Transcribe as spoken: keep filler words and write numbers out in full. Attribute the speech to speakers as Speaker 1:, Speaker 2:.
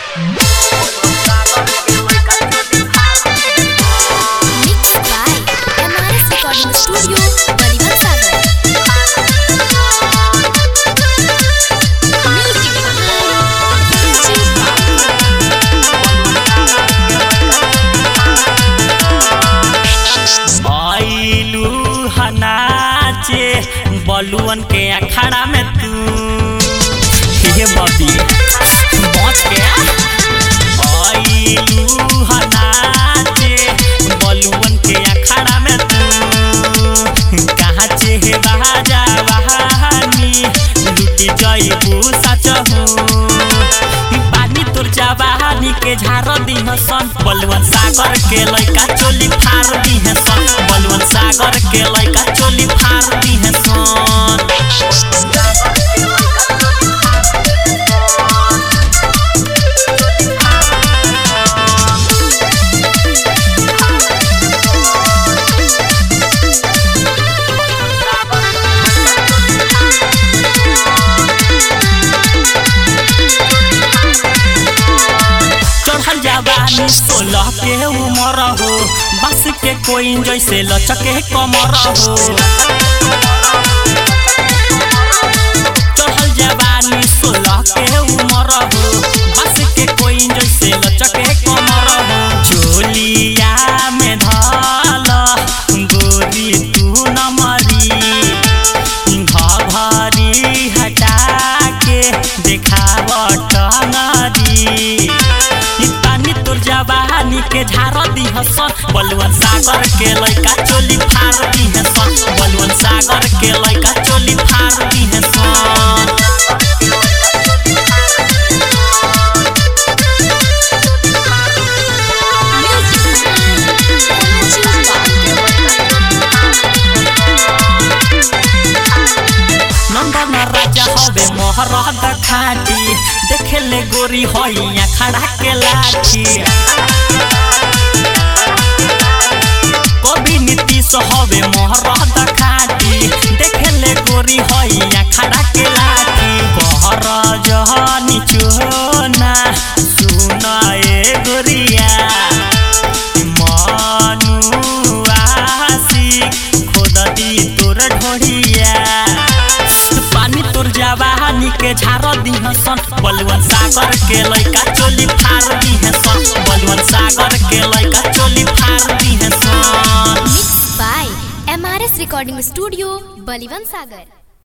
Speaker 1: बलुअन के अखाड़ा में तू हे बबी बच के आइलू हनाचे बलुअन के अखाड़ा में तू कहाँ चे हे बाजा बहानी लुटी जाइबू सच हो पानी तोर जवानी के झार दीह सन बलुअन सागर के लइका चोली फार दीह सन बलुअन सागर के लइका चोली फार दीह सन जवानी सोलह के उमर हो बस के कोई जैसे लचके कमर हो चढ़ल जवानी सोलह के उमर हो बस के कोई जैसे लचके कमर हो चोलिया में धल गोरी तू नमरी घघरी हटा के देखाव टंगरी जवानी के झार दीह सन बलुअन सागर के लइका चोली फार दीह सन बलुअन सागर के लइका चोली फार दीह सन नंदन राजा हवे मोहरद खाटी देखे ले गोरी होइया खड़ा के लाठी कवि नीतीश हवे मोहरद खाटी देखे ले गोरी होइया खड़ा के लाठी कहर जहनी चोना सुना ए गोरिया मनु आशिक खोद दी तोर ढोढ़िया जवानी के झार दीह सन बलुअन सागर के लइका चोली फार दीह सन बलुअन सागर के लइका चोली फार दीह सन
Speaker 2: mix by M R S recording studio Baliwan Sagar.